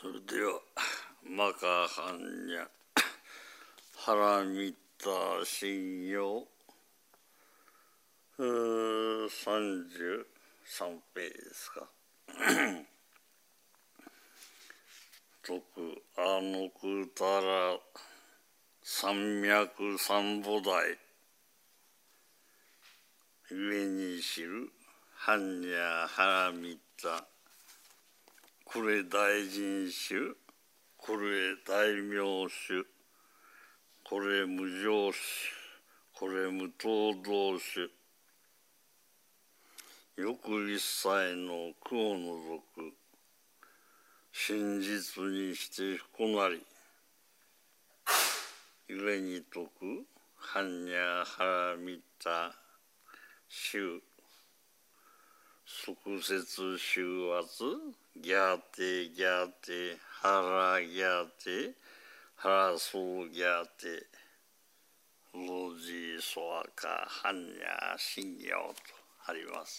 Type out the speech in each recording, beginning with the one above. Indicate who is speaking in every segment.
Speaker 1: それではマカハンニャハラミタ信用33ページですか。徳アノクタラ山脈三菩提上に知るハンニャハラミタこれ大人種これ大名種これ無常種これ無等動種よく一切の苦を除く真実にして不なり故に説く般若ハラミタ宗即説宗圧ギャーテギャーテハラギャーテハラソーギャーテロジソワカ般若信用とあります。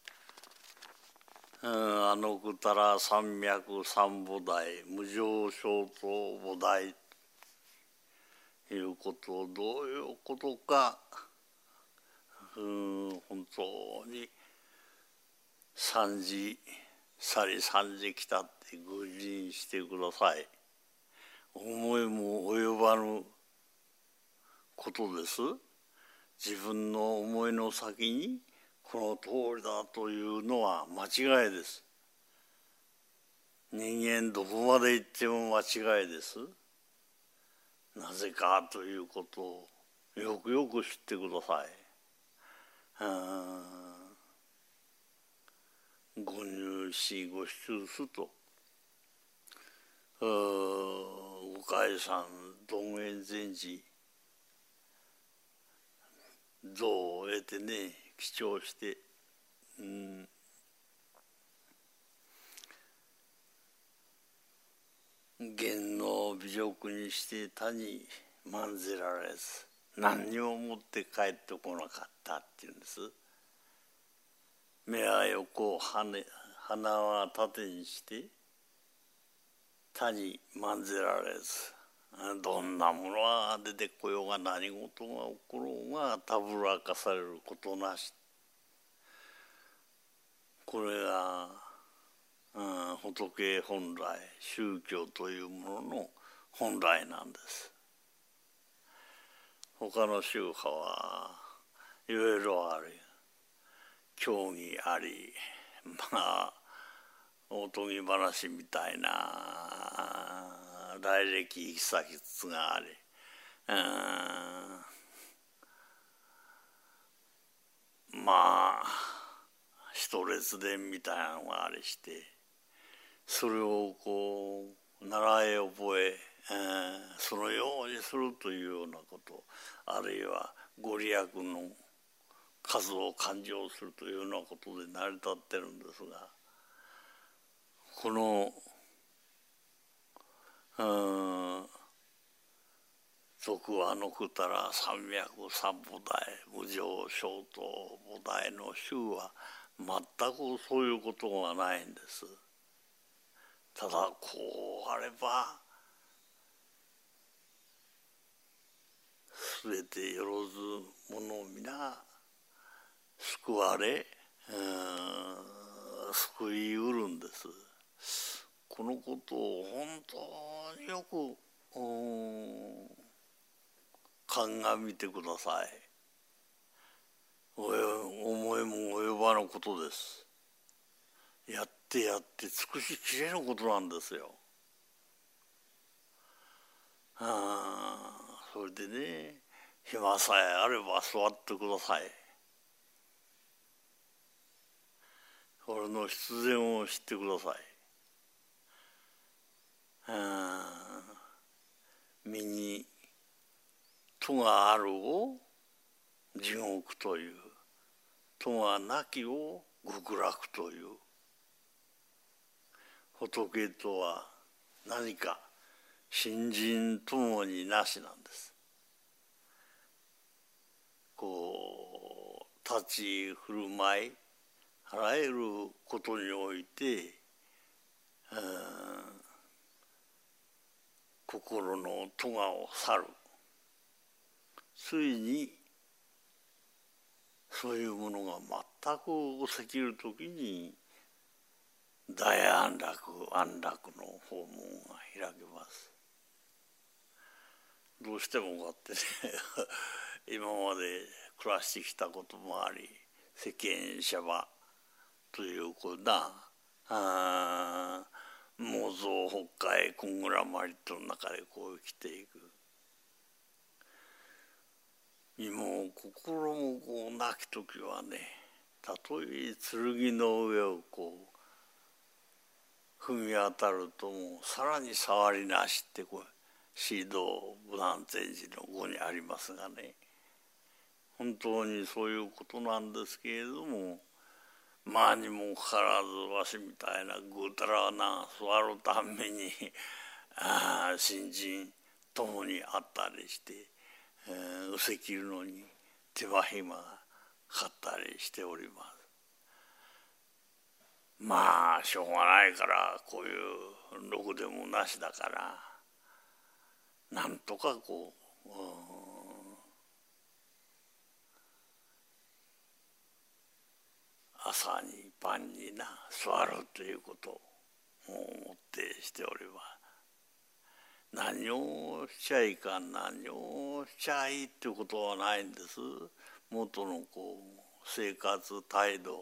Speaker 1: アノクタラ山脈三菩提無常正等菩提ということをどういうことか本当に三時去り三時来たってご自認してください。思いも及ばぬことです。自分の思いの先にこの通りだというのは間違いです。人間どこまで行っても間違いです。なぜかということをよくよく知ってください。ご入しご出すとおかえさん道元禅師像を得てね記帳して、言の美辱にして他に免ぜられず何にも持って帰ってこなかったっていうんです。目は横鼻は縦にして他に免ぜられずどんなものが出てこようが何事が起ころうがたぶらかされることなし。これが、仏本来宗教というものの本来なんです。他の宗派はいろいろある。教義ありおとぎ話みたいな来歴行き先があり一列伝みたいなのがありしてそれをこう習い覚えそのようにするというようなことあるいはご利益の数を勘定するというようなことで成り立ってるんですがこの俗はのくたら山脈三菩提無常正等菩提の宗は全くそういうことがないんです。ただこうあれば全てよろず者皆救われ救いうるんです。このことを本当によく鑑みてください。思いも及ばぬことです。やってやって尽くしきれぬことなんですよ。それでね暇さえあれば座ってください。これの必然を知ってください。身に戸があるを地獄という戸がなきを極楽という仏とは何か信心ともになしなんです。こう立ち振る舞いあらゆることにおいて心の咎を去る。ついにそういうものが全く起きるときに大安楽安楽の訪問が開けます。どうしてもこうやってね今まで暮らしてきたこともあり、世間者はというこんな妄想崩壊コングラマリットの中でこう生きていく。身も心もこうなき時はね、たとえ剣の上をこう踏み当たるともうさらに触りなしってこうシード無難禅師の語にありますがね、本当にそういうことなんですけれども、まあにもかかわらずわしみたいなぐうたらな座るために新人ともにあったりして、うせきるのに手間暇がかかったりしております。まあしょうがないからこういうろくでもなしだからなんとかこう、朝に晩にな座るということを思ってしております。何をしちゃいかん何をしちゃいっていうことはないんです。元のこう生活態度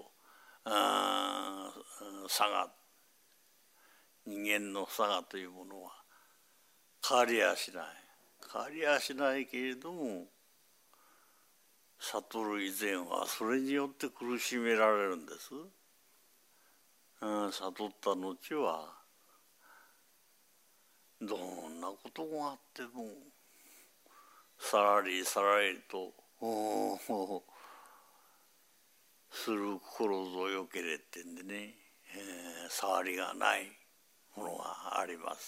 Speaker 1: 差が人間の差がというものは変わりやしない変わりやしないけれども、悟る以前はそれによって苦しめられるんです。悟った後はどんなことがあってもさらりさらりとする心ぞよけれってんでね、触りがないものがあります。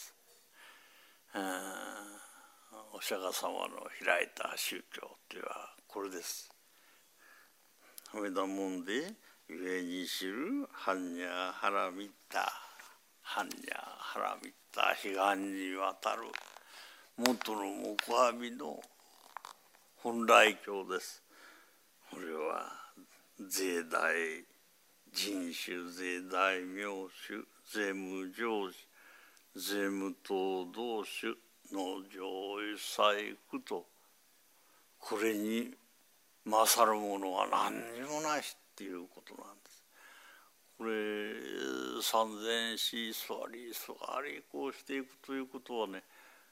Speaker 1: お釈迦様の開いた宗教というのはこれです。ほめだもんで上に知る般若波羅蜜多般若波羅蜜多彼岸にわたる元の木阿弥の本来教です。これは税大人種税大名種税務上司税務等同種の上位細工と、これに勝るものは何にもないっていうことなんです。これ三千四座り座りこうしていくということはね、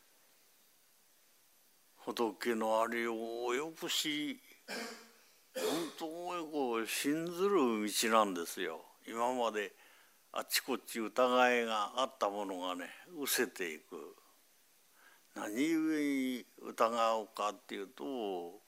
Speaker 1: 仏のありをよくし本当にこう信ずる道なんですよ。今まであっちこっち疑いがあったものがね失せていく。何故に疑うかっていうと、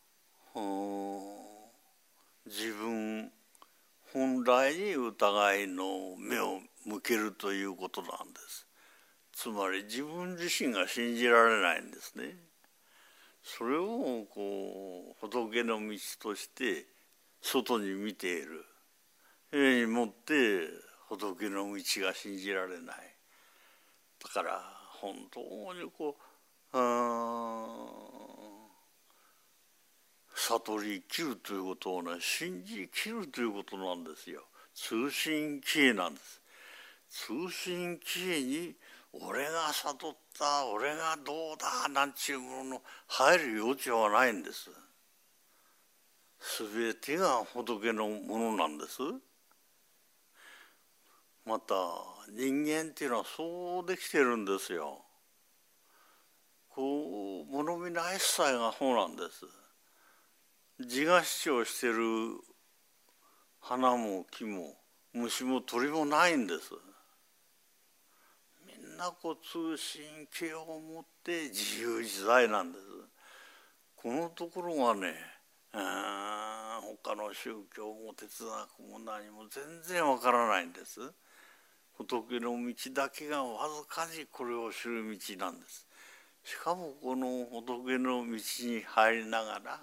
Speaker 1: 自分本来に疑いの目を向けるということなんです。つまり自分自身が信じられないんですね。それをこう仏の道として外に見ているにもって仏の道が信じられない。だから本当にこう悟り切るということをね信じ切るということなんですよ。通信帰依なんです。通信帰依に俺が悟った俺がどうだなんちゅうものの入る余地はないんです。全てが仏のものなんです。また人間っていうのはそうできてるんですよ。こう物見の一切がそうなんです。自我主張してる花も木も虫も鳥もないんです。みんなこう通信系を持って自由自在なんです。このところがね他の宗教も哲学も何も全然わからないんです。仏の道だけがわずかにこれを知る道なんです。しかもこの仏の道に入りながら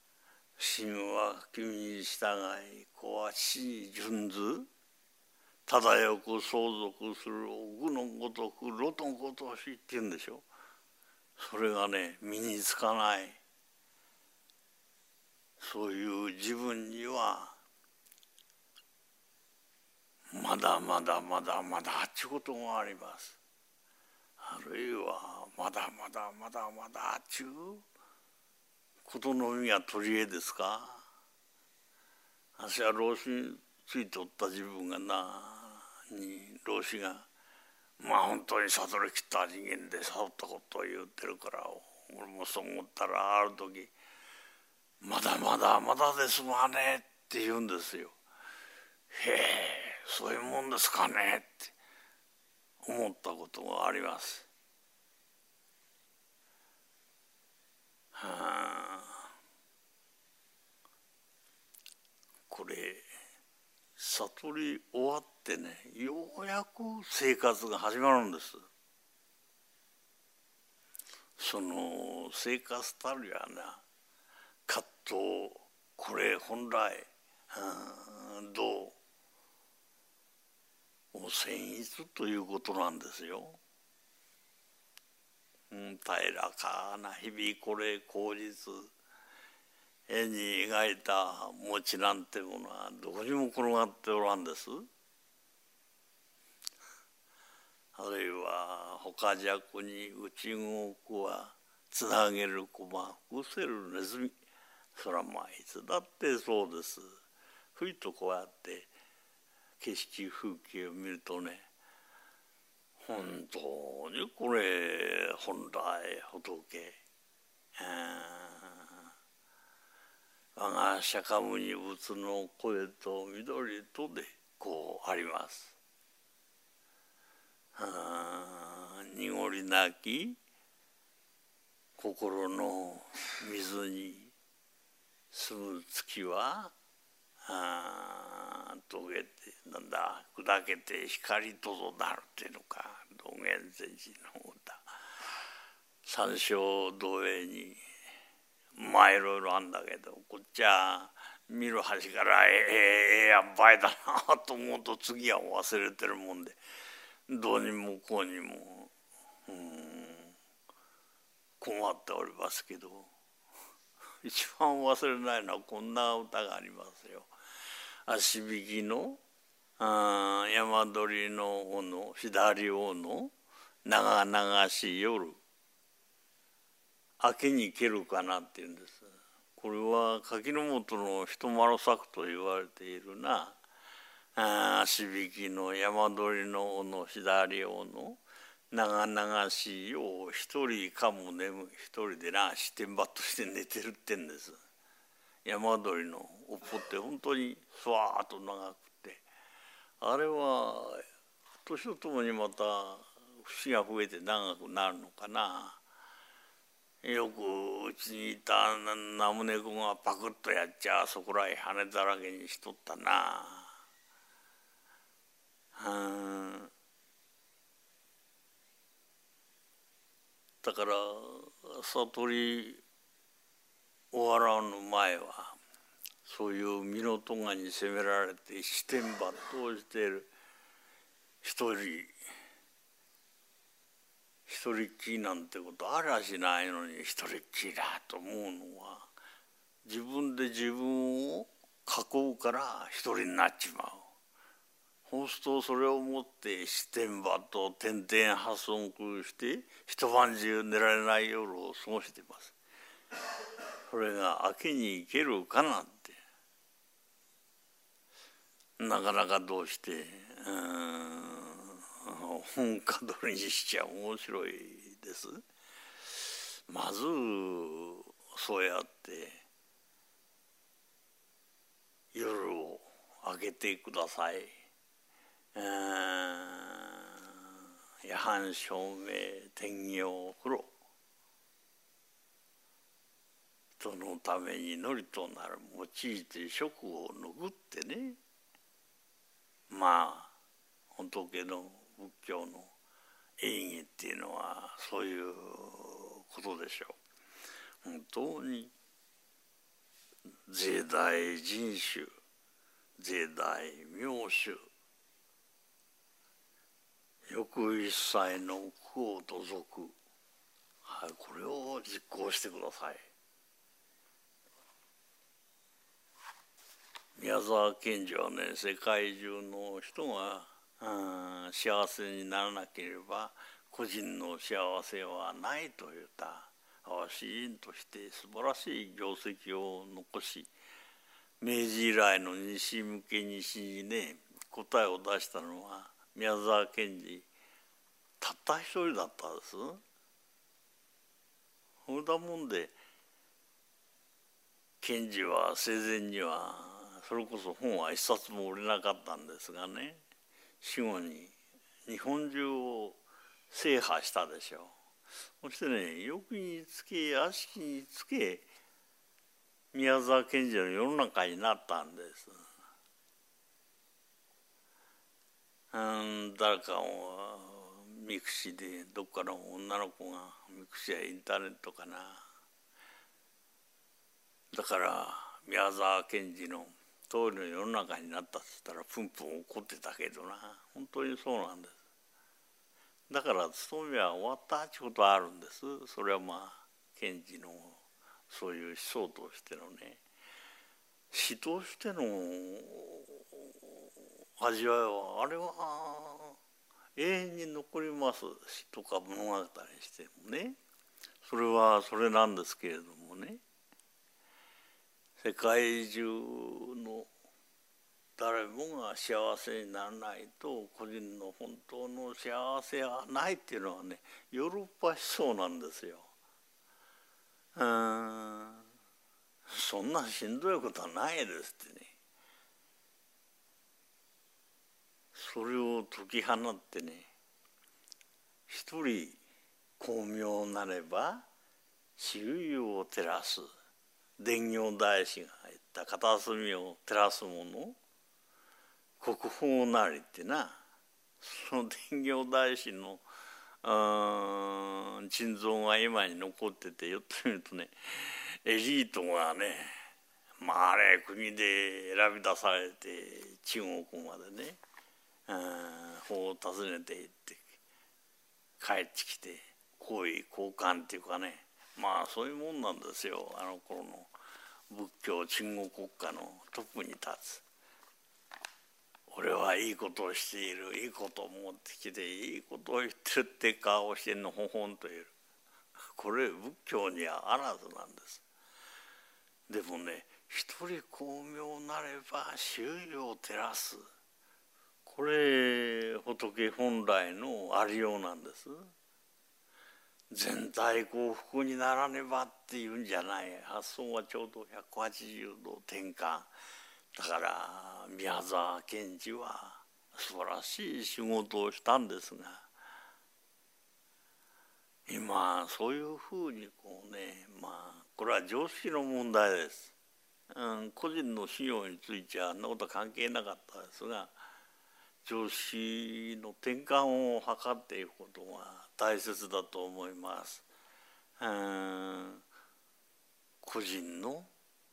Speaker 1: 神は君に従い子は父に順ず忠く相続する具のごとく路のごとしって言うんでしょ。それがね身につかない。そういう自分にはまだまだまだまだちゅうことがあります。あるいはまだまだまだまだちゅうことのみが取り柄ですか。私は老子についておった自分が老子がまあ本当に悟りきった人間で悟ったことを言ってるから俺もそう思ったらある時まだまだまだですがねって言うんですよ。へえそういうもんですかねって思ったことがあります。これ悟り終わってねようやく生活が始まるんです。その生活たるやな葛藤これ本来どう善逸ということなんですよ。平らかな日々これ口実絵に描いた餅なんてものはどこにも転がっておらんです。あるいは他弱に内動くはつなげる駒伏せるネズミそらまあいつだってそうです。ふいとこうやって景色風景を見るとね本当にこれ本来仏我が釈迦牟尼仏の声と緑とでこうあります。濁りなき心の水に住む月は溶けてなんだ砕けて光とぞなるっていうのか道元禅師の歌三章同英にまあいろいろあんだけどこっちは見る端からええやんばいだなと思うと次は忘れてるもんでどうにもこうにも困っておりますけど一番忘れないのはこんな歌がありますよ。足引きの山鳥の尾の左尾の長々しい夜明けに蹴るかなっていうんです。これは柿の本の一丸作と言われているな足引きの山鳥の尾の左尾の長々しいよう一人かも一人で七点抜として寝てるってんです。山鳥の尾っぽって本当にスワーッと長くてあれは年とともにまた節が増えて長くなるのかな。よくうちにいたナムネコがパクッとやっちゃそこらへ羽だらけにしとったな。だから悟り終わらぬ前はそういう身の咎に責められて四天抜刀している一人っきりなんてことありゃしないのに一人っきりだと思うのは自分で自分を囲うから一人になっちまう。そうするとそれをもって四天抜刀点々破損空して一晩中寝られない夜を過ごしています。それが明けに行けるかなんてなかなかどうして本家取りにしちゃ面白いです。まずそうやって夜を明けてください。夜半照明天行風呂人のために祈りとなる用いて職を拭ってねまあ仏の仏教の演義っていうのはそういうことでしょう。本当に税大人種税大名種翌一切の苦を除く、はい、これを実行してください。宮沢賢治はね、世界中の人が幸せにならなければ個人の幸せはないと言った詩人として素晴らしい業績を残し、明治以来の西向け西にね答えを出したのは宮沢賢治たった一人だったんです。それだもんで賢治は生前にはそれこそ本は一冊も売れなかったんですがね、死後に日本中を制覇したでしょう。そしてね、欲につけ悪しきにつけ宮沢賢治の世の中になったんです。誰かをミクシーでどっかの女の子がミクシーやインターネットかな、だから宮沢賢治の通りの世の中になったって言ったらプンプン怒ってたけどな、本当にそうなんです。だから勤めは終わったってことはあるんです。それはまあ賢治のそういう思想としてのね、詩としての味わいはあれは永遠に残ります。詩とか物語にしてもね、それはそれなんですけれどもね、世界中の誰もが幸せにならないと個人の本当の幸せはないっていうのはね、ヨーロッパ思想なんですよ。そんなしんどいことはないですってね。それを解き放ってね、一人光明なれば周囲を照らす、伝行大師が言った片隅を照らすもの国宝なりってな、その伝行大師の珍蔵が今に残ってて、よってみるとね、エリートがね、まああれ国で選び出されて中国までね、法を訪ねていって帰ってきて皇位交換っていうかね、まあそういうもんなんですよ。あの頃の仏教鎮護国家のトップに立つ。俺はいいことをしている、いいことを持ってきていいことを言ってるって顔をしてんのほほんと言う。これ仏教にはあらずなんです。でもね、一人光明なれば周囲を照らす、これ仏本来のありようなんです。全体幸福にならねばっていうんじゃない、発想はちょうど180度転換だから、宮沢賢治は素晴らしい仕事をしたんですが、今そういうふうにこうね、まあこれは常識の問題です。個人の信用についてはあんなことは関係なかったですが、常識の転換を図っていくことが大切だと思います。個人の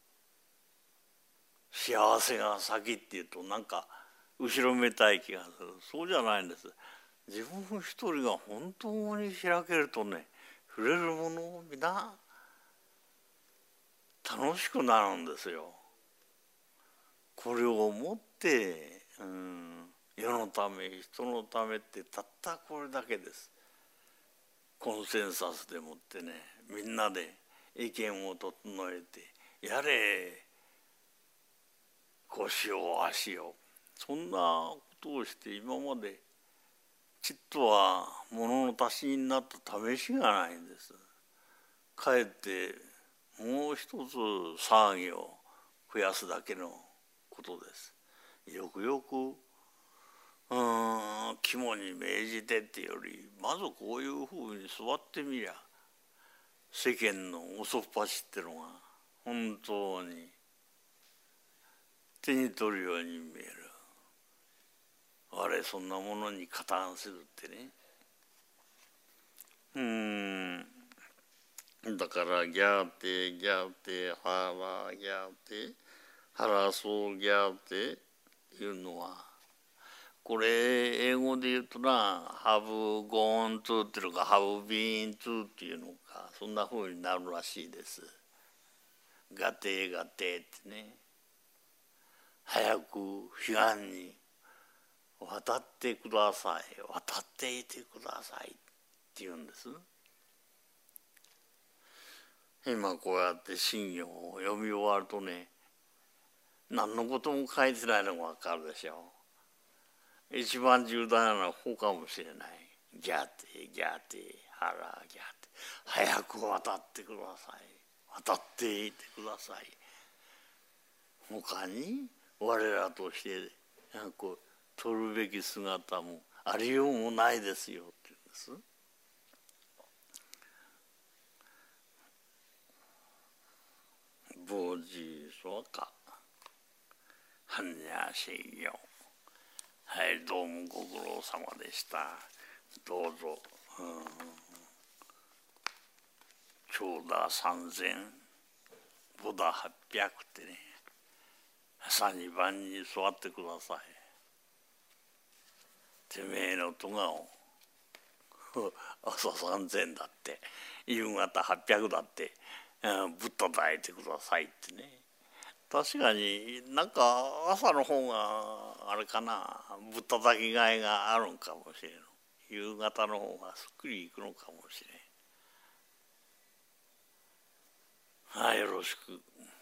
Speaker 1: 幸せが先っていうとなんか後ろめたい気がする。そうじゃないんです。自分一人が本当に開けるとね、触れるものを皆楽しくなるんですよ。これをもって、世のため人のためってたったこれだけです。コンセンサスでもってね、みんなで意見を整えてやれこうしようああしよう、そんなことをして今までちっとは物の足しになった試しがないんです。かえってもう一つ騒ぎを増やすだけのことです。よくよく肝に銘じてってより、まずこういうふうに座ってみりゃ世間の遅っ端ってのが本当に手に取るように見える。あれそんなものに加担するってね。だからギャーテギャーテハラギャーテハラソーギャーテいうのは、 これ英語で言うとな、have gone to っていうのか、have been to っていうのか、そんな風になるらしいです。がてがてってね、早く彼岸に渡ってください、渡っていてくださいって言うんです。今こうやって信行を読み終わるとね、何のことも書いてないのが分かるでしょう。一番重大なのはここかもしれない。ギャテギャテハラギャテ、早く渡ってください、渡っていてください。他に我らとしてこう取るべき姿もありようもないですよって言うんです。ボージーソワカハンニャーシェイヨン、はい、どうもご苦労様でした。どうぞ。長打3000、ボダ800ってね、朝に晩に座ってください。てめえの咎を朝3000だって夕方800だって、ぶったたいてくださいってね。確かになんか朝の方があれかな、ぶったたきがいがあるんかもしれん。夕方の方がすっくりいくのかもしれん。はい、よろしく。